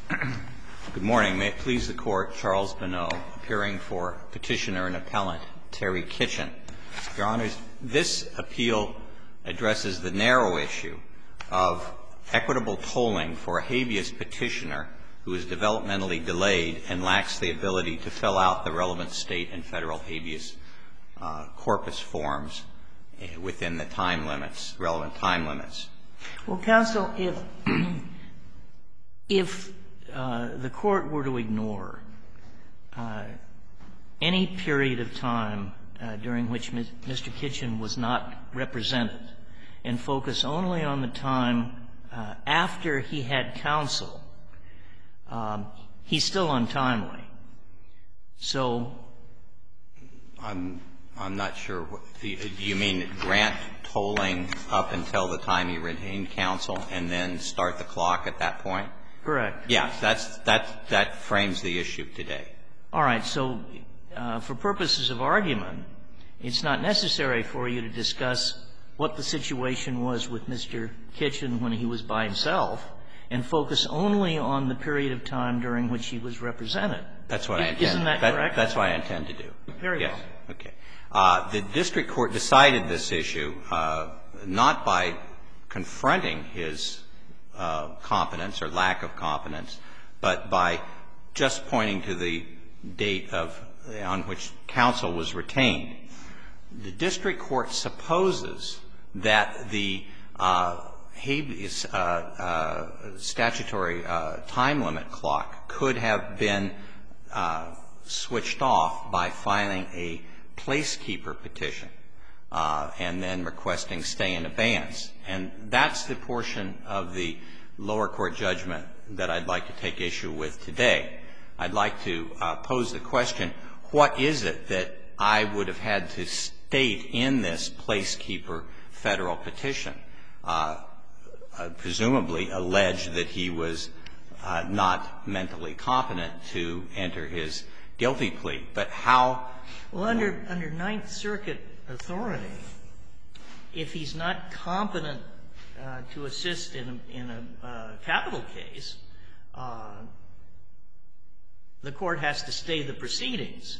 Good morning. May it please the Court, Charles Bonneau, appearing for Petitioner and Appellant Terry Kitchen. Your Honors, this appeal addresses the narrow issue of equitable tolling for a habeas petitioner who is developmentally delayed and lacks the ability to fill out the relevant state and federal habeas corpus forms within the time limits, relevant time limits. Well, counsel, if the Court were to ignore any period of time during which Mr. Kitchen was not represented and focus only on the time after he had counsel, he's still untimely. So I'm not sure. Do you mean grant tolling up until the time he retained counsel and then start the clock at that point? Correct. Yes. That frames the issue today. All right. So for purposes of argument, it's not necessary for you to discuss what the situation was with Mr. Kitchen when he was by himself and focus only on the period of time during which he was represented. That's what I intend. Isn't that correct? That's what I intend to do. Very well. Yes. Okay. The district court decided this issue not by confronting his competence or lack of competence, but by just pointing to the date on which counsel was retained. The district court supposes that the habeas statutory time limit clock could have been switched off by filing a placekeeper petition and then requesting stay in abeyance. And that's the portion of the lower court judgment that I'd like to take issue with today. I'd like to pose the question, what is it that I would have had to state in this placekeeper Federal petition? Presumably allege that he was not mentally competent to enter his guilty plea. But how? Well, under Ninth Circuit authority, if he's not competent to assist in a capital case, the court has to stay the proceedings.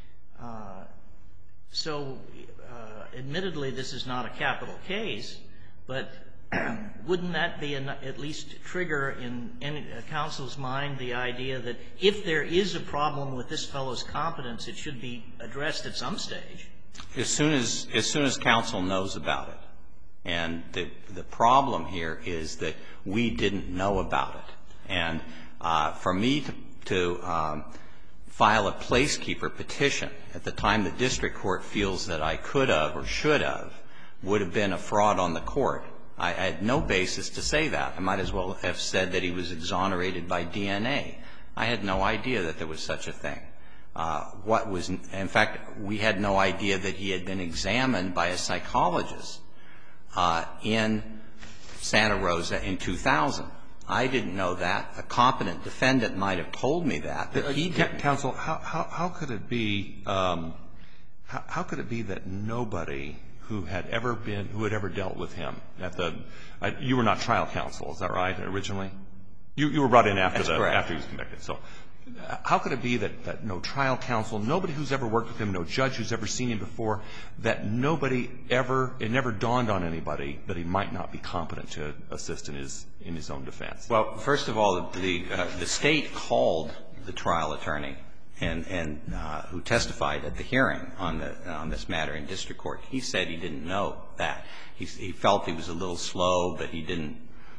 So admittedly, this is not a capital case, but wouldn't that be at least trigger in counsel's mind the idea that if there is a problem with this fellow's competence, it should be addressed at some stage? As soon as counsel knows about it. And the problem here is that we didn't know about it. And for me to file a placekeeper petition at the time the district court feels that I could have or should have would have been a fraud on the court. I had no basis to say that. I might as well have said that he was exonerated by DNA. I had no idea that there was such a thing. In fact, we had no idea that he had been examined by a psychologist in Santa Rosa in 2000. I didn't know that. A competent defendant might have told me that, but he didn't. Counsel, how could it be that nobody who had ever dealt with him you were not trial counsel, is that right, originally? You were brought in after he was convicted. So how could it be that no trial counsel, nobody who's ever worked with him, no judge who's ever seen him before, that it never dawned on anybody that he might not be competent to assist in his own defense? Well, first of all, the State called the trial attorney and who testified at the hearing on this matter in district court. He said he didn't know that. He felt he was a little slow, but he didn't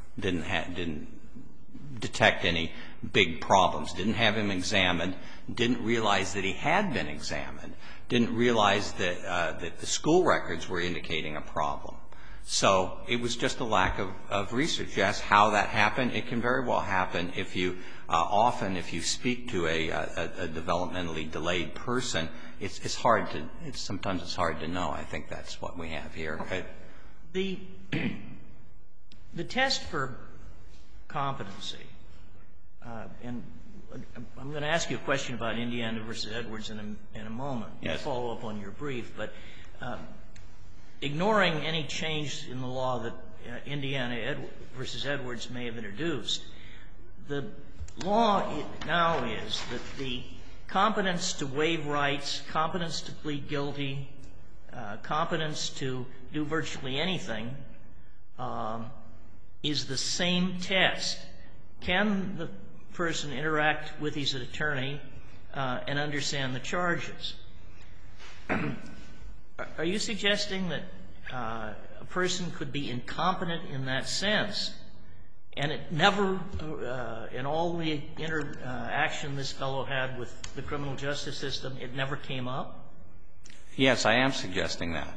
detect any big problems. Didn't have him examined. Didn't realize that he had been examined. Didn't realize that the school records were indicating a problem. So it was just a lack of research. You ask how that happened. It can very well happen if you often, if you speak to a developmentally delayed person, it's hard to, sometimes it's hard to know. I think that's what we have here. Okay. The test for competency, and I'm going to ask you a question about Indiana v. Edwards in a moment. Yes. To follow up on your brief. But ignoring any change in the law that Indiana v. Edwards may have introduced, the law now is that the competence to waive rights, competence to plead guilty, competence to do virtually anything is the same test. Can the person interact with his attorney and understand the charges? Are you suggesting that a person could be incompetent in that sense, and it never, in all the interaction this fellow had with the criminal justice system, it never came up? Yes, I am suggesting that.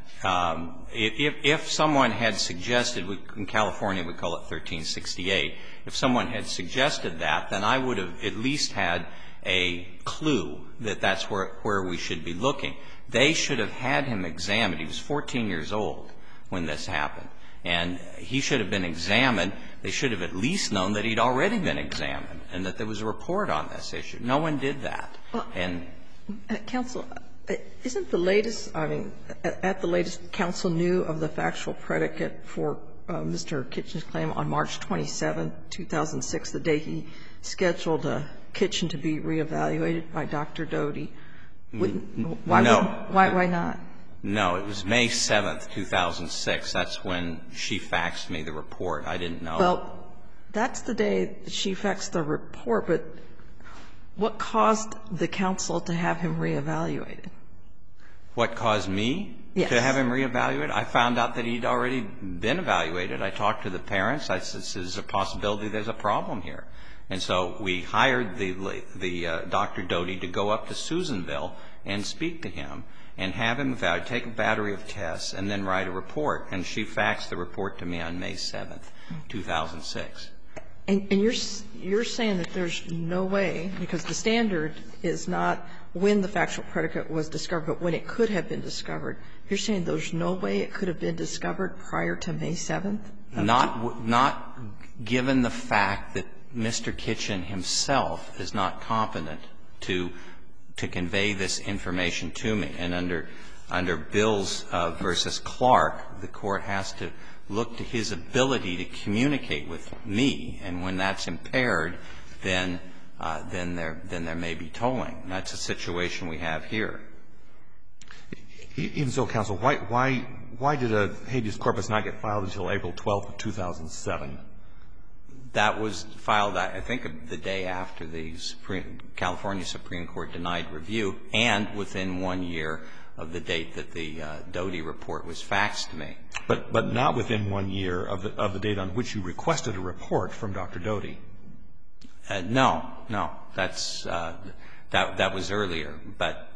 If someone had suggested, in California we call it 1368, if someone had suggested that, then I would have at least had a clue that that's where we should be looking. They should have had him examined. He was 14 years old when this happened. And he should have been examined. They should have at least known that he'd already been examined and that there was a report on this issue. No one did that. And Counsel, isn't the latest, I mean, at the latest, counsel knew of the factual predicate for Mr. Kitchen's claim on March 27, 2006, the day he scheduled Kitchen to be reevaluated by Dr. Doty? No. Why not? No. It was May 7th, 2006. That's when she faxed me the report. I didn't know. Well, that's the day she faxed the report, but what caused the counsel to have him reevaluated? What caused me to have him reevaluated? I found out that he'd already been evaluated. I talked to the parents. I said, there's a possibility there's a problem here. And so we hired the Dr. Doty to go up to Susanville and speak to him and have him evaluated, take a battery of tests, and then write a report. And she faxed the report to me on May 7th, 2006. And you're saying that there's no way, because the standard is not when the factual predicate was discovered, but when it could have been discovered. You're saying there's no way it could have been discovered prior to May 7th? Not given the fact that Mr. Kitchen himself is not competent to convey this information to me. And under Bills versus Clark, the Court has to look to his ability to communicate with me. And when that's impaired, then there may be tolling. And that's a situation we have here. Even so, counsel, why did a habeas corpus not get filed until April 12th of 2007? That was filed, I think, the day after the California Supreme Court denied review and within 1 year of the date that the Doty report was faxed to me. But not within 1 year of the date on which you requested a report from Dr. Doty? No. That was earlier. But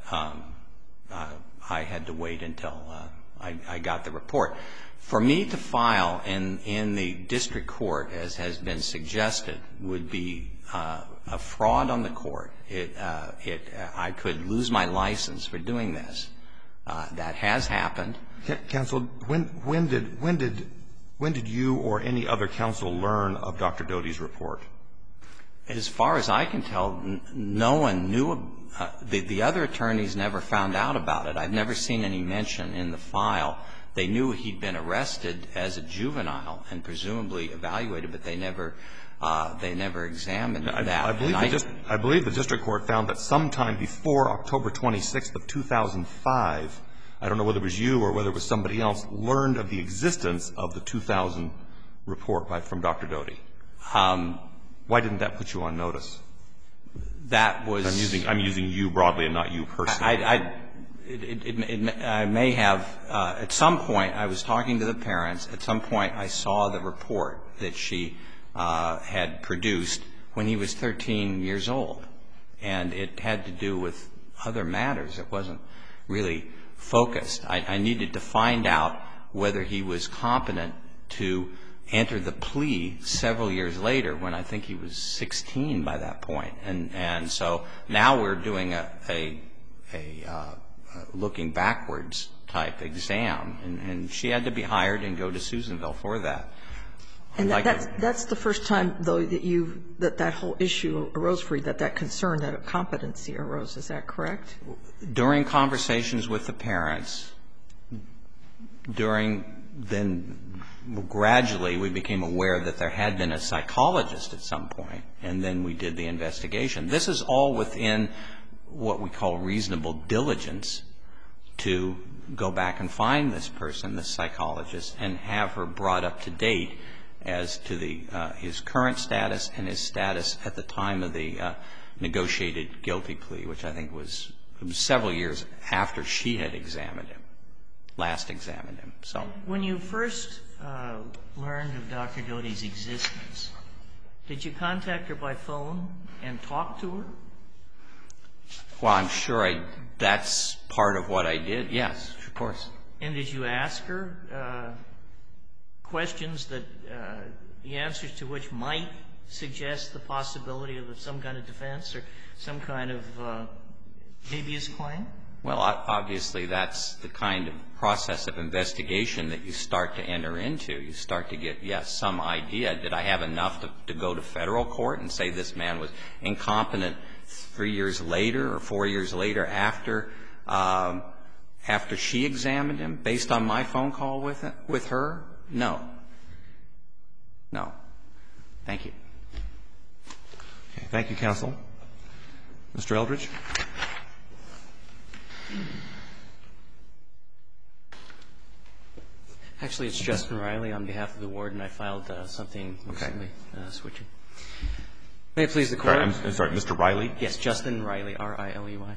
I had to wait until I got the report. For me to file in the district court, as has been suggested, would be a fraud on the court. I could lose my license for doing this. That has happened. Counsel, when did you or any other counsel learn of Dr. Doty's report? As far as I can tell, no one knew. The other attorneys never found out about it. I've never seen any mention in the file. They knew he'd been arrested as a juvenile and presumably evaluated, but they never examined that. I believe the district court found that sometime before October 26th of 2005, I don't know whether it was you or whether it was somebody else, learned of the existence of the 2000 report from Dr. Doty. Why didn't that put you on notice? That was – I'm using you broadly and not you personally. I may have – at some point, I was talking to the parents. At some point, I saw the report that she had produced when he was 13 years old. And it had to do with other matters. It wasn't really focused. I needed to find out whether he was competent to enter the plea several years later when I think he was 16 by that point. And so now we're doing a looking backwards type exam. And she had to be hired and go to Susanville for that. And that's the first time, though, that that whole issue arose for you, that concern, that competency arose. Is that correct? During conversations with the parents, during then gradually we became aware that there had been a psychologist at some point, and then we did the investigation. This is all within what we call reasonable diligence to go back and find this person, this psychologist, and have her brought up to date as to his current status and his status at the time of the negotiated guilty plea, which I think was several years after she had examined him, last examined him. So when you first learned of Dr. Doty's existence, did you contact her by phone and talk to her? Well, I'm sure that's part of what I did, yes, of course. And did you ask her questions that the answers to which might suggest the possibility of some kind of defense or some kind of habeas claim? Well, obviously, that's the kind of process of investigation that you start to enter into. You start to get, yes, some idea. Did I have enough to go to federal court and say this man was incompetent 3 years later or 4 years later after she examined him based on my phone call with her? No. No. Thank you. Okay. Thank you, counsel. Mr. Eldridge. Actually, it's Justin Riley on behalf of the warden. I filed something recently switching. May it please the Court. I'm sorry, Mr. Riley? Yes, Justin Riley, R-I-L-E-Y.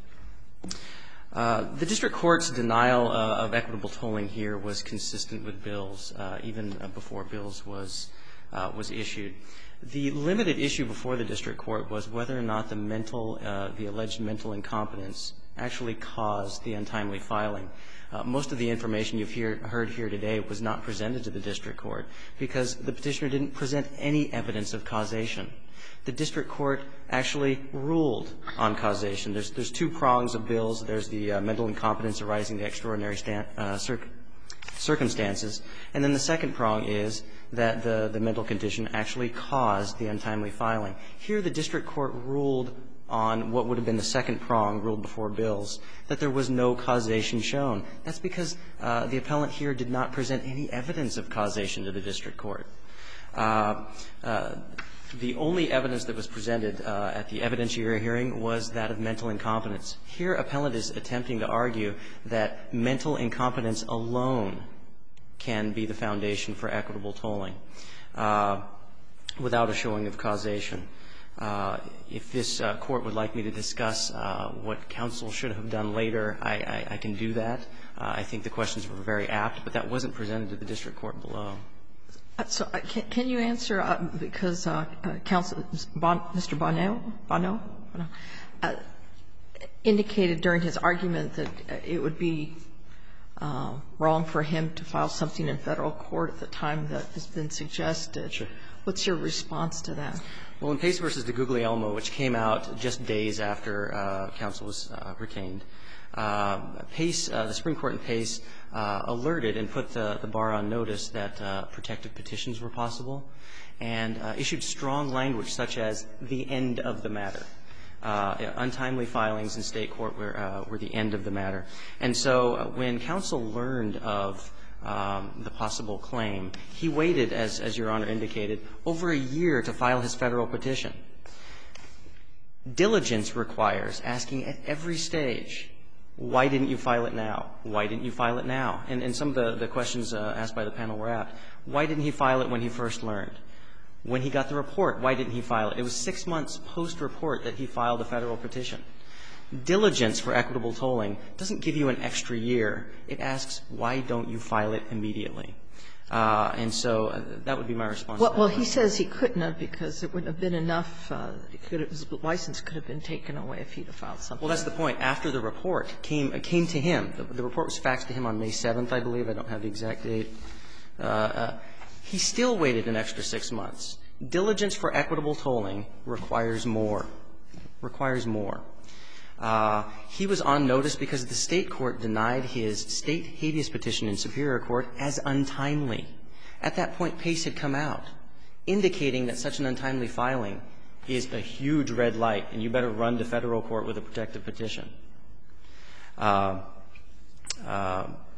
The district court's denial of equitable tolling here was consistent with Bill's, even before Bill's was issued. The limited issue before the district court was whether or not the alleged mental incompetence actually caused the untimely filing. Most of the information you've heard here today was not presented to the district court because the petitioner didn't present any evidence of causation. The district court actually ruled on causation. There's two prongs of Bill's. There's the mental incompetence arising to extraordinary circumstances. And then the second prong is that the mental condition actually caused the untimely filing. Here the district court ruled on what would have been the second prong, ruled before Bill's, that there was no causation shown. That's because the appellant here did not present any evidence of causation to the district court. The only evidence that was presented at the evidentiary hearing was that of mental incompetence. Here appellant is attempting to argue that mental incompetence alone can be the foundation for equitable tolling without a showing of causation. If this Court would like me to discuss what counsel should have done later, I can do that. I think the questions were very apt, but that wasn't presented to the district court below. So can you answer, because counsel, Mr. Bonneau indicated during his argument that it would be wrong for him to file something in Federal court at the time that has been suggested. Sure. What's your response to that? Well, in Pace v. DeGuglielmo, which came out just days after counsel was retained, Pace, the Supreme Court in Pace, alerted and put the bar on notice that protective petitions were possible and issued strong language such as the end of the matter. Untimely filings in State court were the end of the matter. And so when counsel learned of the possible claim, he waited, as Your Honor indicated, over a year to file his Federal petition. Diligence requires asking at every stage, why didn't you file it now? Why didn't you file it now? And some of the questions asked by the panel were apt. Why didn't he file it when he first learned? When he got the report, why didn't he file it? It was 6 months post-report that he filed the Federal petition. Diligence for equitable tolling doesn't give you an extra year. It asks, why don't you file it immediately? And so that would be my response to that. Well, he says he couldn't have because it wouldn't have been enough. His license could have been taken away if he'd have filed something. Well, that's the point. After the report came to him, the report was faxed to him on May 7th, I believe. I don't have the exact date. He still waited an extra 6 months. Diligence for equitable tolling requires more. Requires more. He was on notice because the State court denied his State habeas petition in Superior Court as untimely. At that point, Pace had come out, indicating that such an untimely filing is a huge red light, and you better run to Federal court with a protective petition.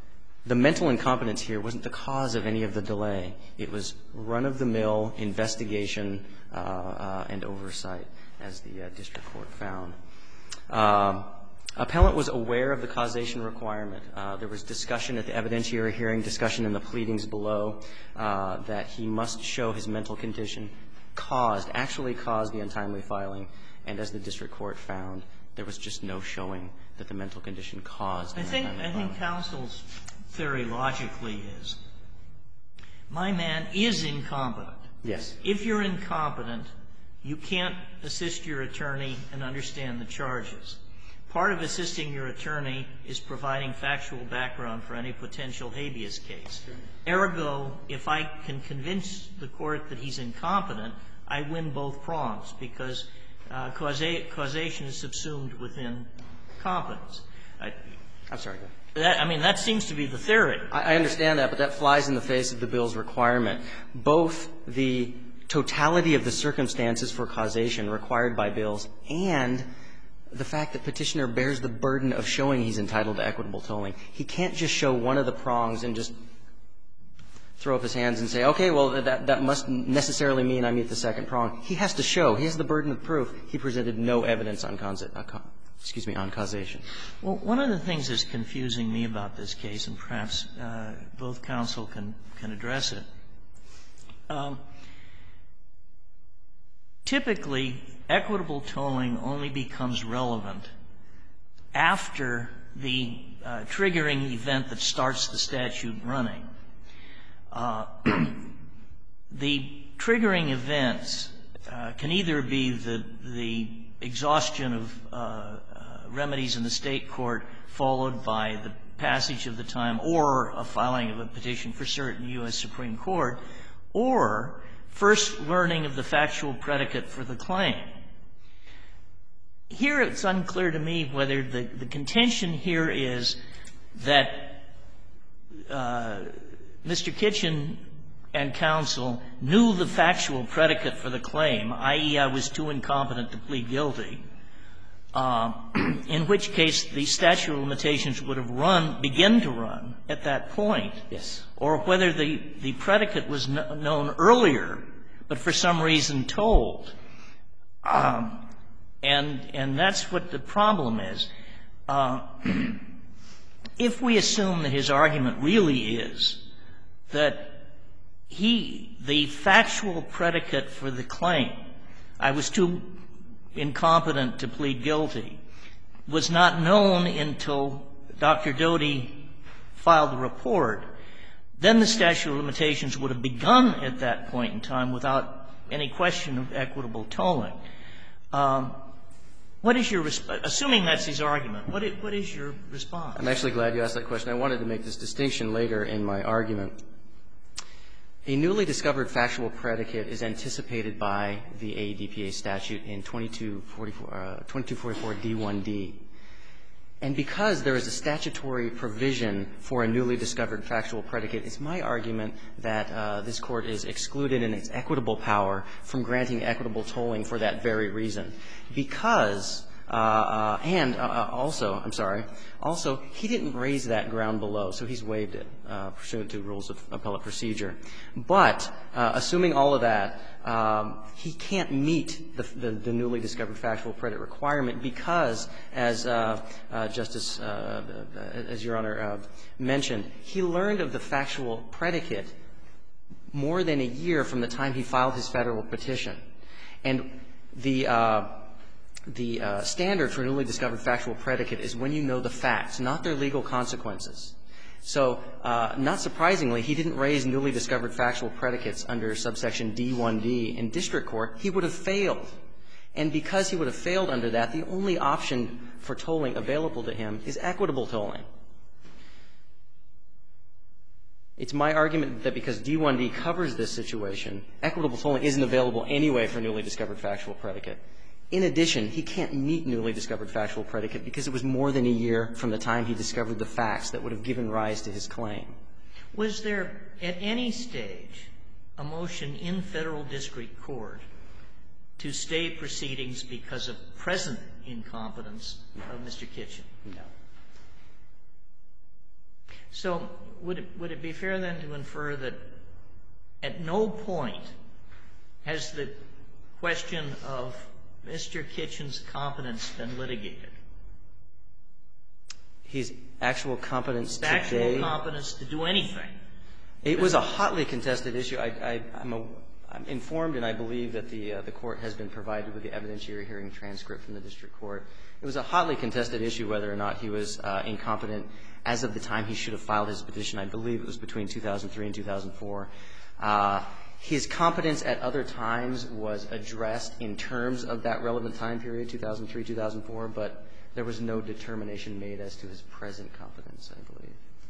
The mental incompetence here wasn't the cause of any of the delay. It was run-of-the-mill investigation and oversight, as the district court found. Appellant was aware of the causation requirement. There was discussion at the evidentiary hearing, discussion in the pleadings below, that he must show his mental condition actually caused the untimely filing. And as the district court found, there was just no showing that the mental condition caused the untimely filing. I think counsel's theory logically is, my man is incompetent. Yes. If you're incompetent, you can't assist your attorney and understand the charges. Part of assisting your attorney is providing factual background for any potential habeas case. Ergo, if I can convince the court that he's incompetent, I win both prongs, because causation is subsumed within competence. I'm sorry. That seems to be the theory. I understand that, but that flies in the face of the bill's requirement. Both the totality of the circumstances for causation required by bills and the fact that Petitioner bears the burden of showing he's entitled to equitable tolling. He can't just show one of the prongs and just throw up his hands and say, okay, well, that must necessarily mean I meet the second prong. He has to show. He has the burden of proof. He presented no evidence on causation. Well, one of the things that's confusing me about this case, and perhaps both counsel can address it, typically, equitable tolling only becomes relevant after the triggering event that starts the statute running. The triggering events can either be the exhaustion of remedies in the State court followed by the passage of the time or a filing of a petition for cert in the U.S. Supreme Court, or first learning of the factual predicate for the claim. Here it's unclear to me whether the contention here is that Mr. Kitchen and counsel knew the factual predicate for the claim, i.e., I was too incompetent to plead guilty, in which case the statute of limitations would have begun to run at that point. Yes. Or whether the predicate was known earlier, but for some reason told. And that's what the problem is. If we assume that his argument really is that the factual predicate for the claim, I was too incompetent to plead guilty, was not known until Dr. Doty filed the report, then the statute of limitations would have begun at that point in time without any question of equitable tolling. What is your response? Assuming that's his argument, what is your response? I'm actually glad you asked that question. I wanted to make this distinction later in my argument. A newly discovered factual predicate is anticipated by the AEDPA statute in 2244 D1D. And because there is a statutory provision for a newly discovered factual predicate, it's my argument that this Court is excluded in its equitable power from granting equitable tolling for that very reason. Because also, he didn't raise that ground below, so he's waived it pursuant to rules of appellate procedure. But assuming all of that, he can't meet the newly discovered factual predicate requirement because, as Justice, as Your Honor mentioned, he learned of the factual predicate more than a year from the time he filed his Federal petition. And the standard for a newly discovered factual predicate is when you know the facts, not their legal consequences. So not surprisingly, he didn't raise newly discovered factual predicates under subsection D1D in district court. He would have failed. And because he would have failed under that, the only option for tolling available to him is equitable tolling. It's my argument that because D1D covers this situation, equitable tolling isn't available anyway for newly discovered factual predicate. In addition, he can't meet newly discovered factual predicate because it was more than a year from the time he discovered the facts that would have given rise to his claim. Was there at any stage a motion in Federal district court to stay proceedings because of present incompetence of Mr. Kitchen? No. So would it be fair then to infer that at no point has the question of Mr. Kitchen's competence been litigated? His actual competence today? Actual competence to do anything. It was a hotly contested issue. I'm informed, and I believe that the Court has been provided with the evidentiary hearing transcript from the district court. It was a hotly contested issue whether or not he was incompetent as of the time he should have filed his petition. I believe it was between 2003 and 2004. His competence at other times was addressed in terms of that relevant time period, 2003, 2004, but there was no determination made as to his present competence, I believe.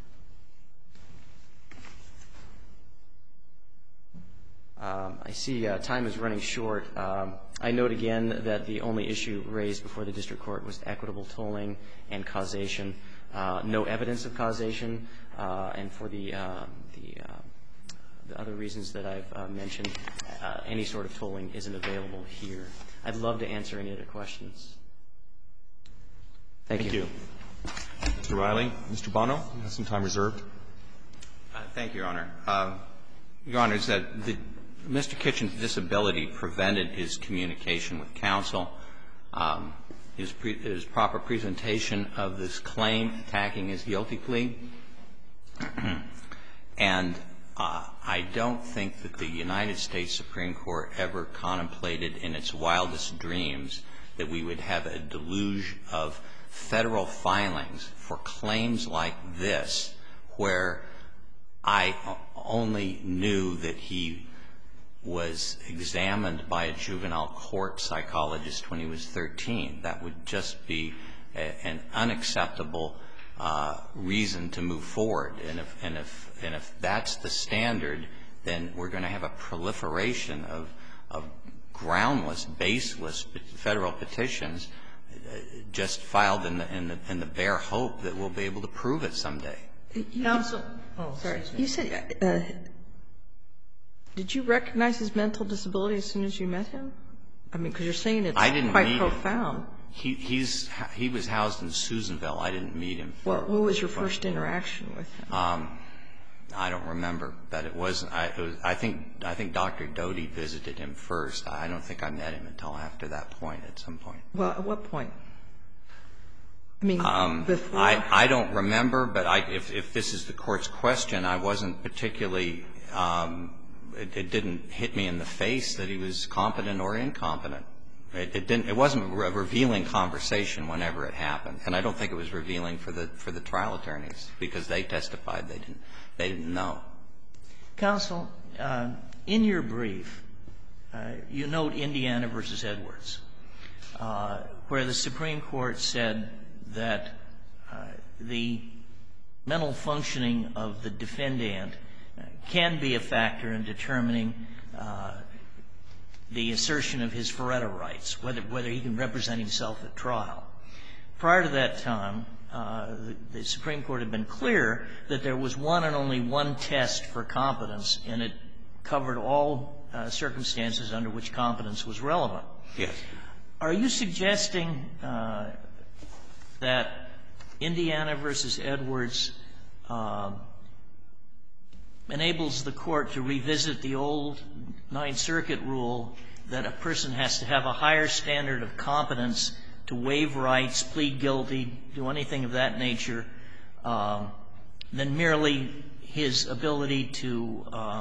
I see time is running short. I note again that the only issue raised before the district court was equitable tolling and causation. No evidence of causation, and for the other reasons that I've mentioned, any sort of tolling isn't available here. I'd love to answer any other questions. Thank you. Mr. Riley. Mr. Bono, you have some time reserved. Thank you, Your Honor. Your Honor, is that Mr. Kitchen's disability prevented his communication with counsel, his proper presentation of this claim attacking his guilty plea. And I don't think that the United States Supreme Court ever contemplated in its wildest dreams that we would have a deluge of Federal filings for claims like this, where I only knew that he was examined by a juvenile court psychologist when he was 13. That would just be an unacceptable reason to move forward. And if that's the standard, then we're going to have a proliferation of groundless, baseless Federal petitions just filed in the bare hope that we'll be able to prove it someday. Counsel. Oh, sorry. You said, did you recognize his mental disability as soon as you met him? I mean, because you're saying it's quite profound. He was housed in Susanville. I didn't meet him. What was your first interaction with him? I don't remember, but it wasn't. I think Dr. Doty visited him first. I don't think I met him until after that point, at some point. Well, at what point? I mean, before? I don't remember, but if this is the Court's question, I wasn't particularly it didn't hit me in the face that he was competent or incompetent. It wasn't a revealing conversation whenever it happened, and I don't think it was revealing for the trial attorneys, because they testified they didn't know. Counsel, in your brief, you note Indiana v. Edwards, where the Supreme Court said that the mental functioning of the defendant can be a factor in determining the assertion of his Faretta rights, whether he can represent himself at trial. Prior to that time, the Supreme Court had been clear that there was one and only one test for competence, and it covered all circumstances under which competence was relevant. Yes. Are you suggesting that Indiana v. Edwards enables the Court to revisit the old Ninth Circuit rule that a person has to have a higher standard of competence to waive rights, plead guilty, do anything of that nature, than merely his ability to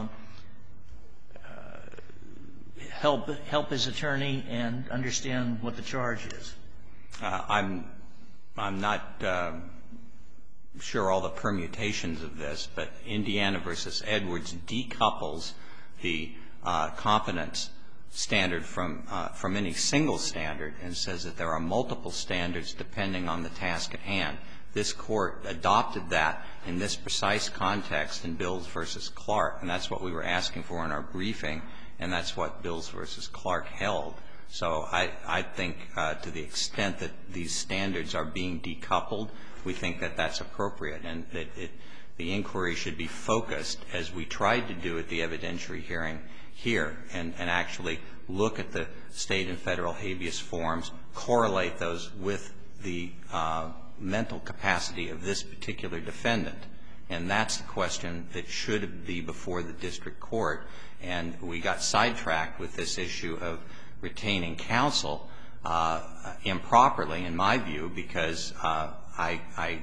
help his attorney and understand what the charge is? I'm not sure all the permutations of this, but Indiana v. Edwards decouples the competence standard from any single standard and says that there are multiple standards depending on the task at hand. This Court adopted that in this precise context in Bills v. Clark, and that's what we were asking for in our briefing, and that's what Bills v. Clark held. So I think to the extent that these standards are being decoupled, we think that that's appropriate, and that the inquiry should be focused, as we tried to do at the evidentiary hearing here, and actually look at the State and Federal habeas forms, correlate those with the mental capacity of this particular defendant, And that's the question that should be before the district court. And we got sidetracked with this issue of retaining counsel improperly, in my view, because I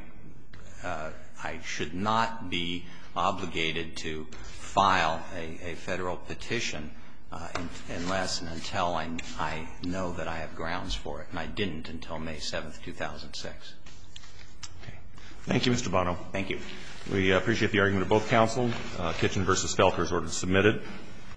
should not be obligated to file a Federal petition unless and until I know that I have grounds for it. And I didn't until May 7th, 2006. Okay. Thank you, Mr. Bono. Thank you. We appreciate the argument of both counsel. Kitchen v. Felker is ordered submitted.